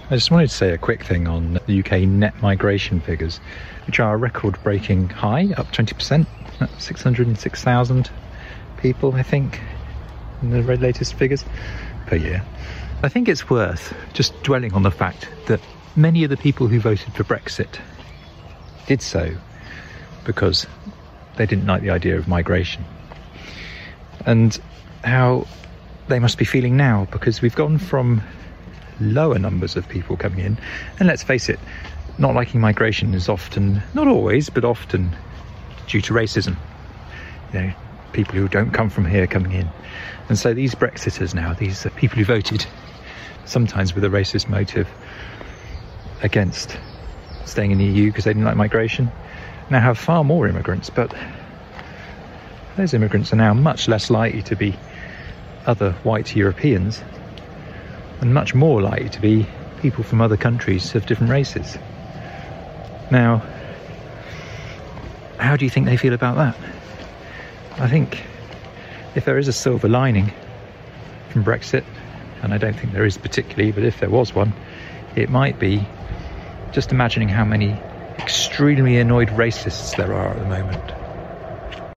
I just wanted to say a quick thing on the UK net migration figures, which are a record-breaking high, up 20%, 606,000 people, I think, in the latest figures per year. I think it's worth just dwelling on the fact that many of the people who voted for Brexit did so because they didn't like the idea of migration, and how they must be feeling now, because we've gone from lower numbers of people coming in, and let's face it, not liking migration is often, not always, but often due to racism. You know, people who don't come from here coming in. And so these Brexiters now, these people who voted sometimes with a racist motive against staying in the EU because they didn't like migration, now have far more immigrants, but those immigrants are now much less likely to be other white Europeans and much more likely to be people from other countries of different races. Now, how do you think they feel about that? I think if there is a silver lining from Brexit, and I don't think there is particularly, but if there was one, it might be just imagining how many extremely annoyed racists there are at the moment.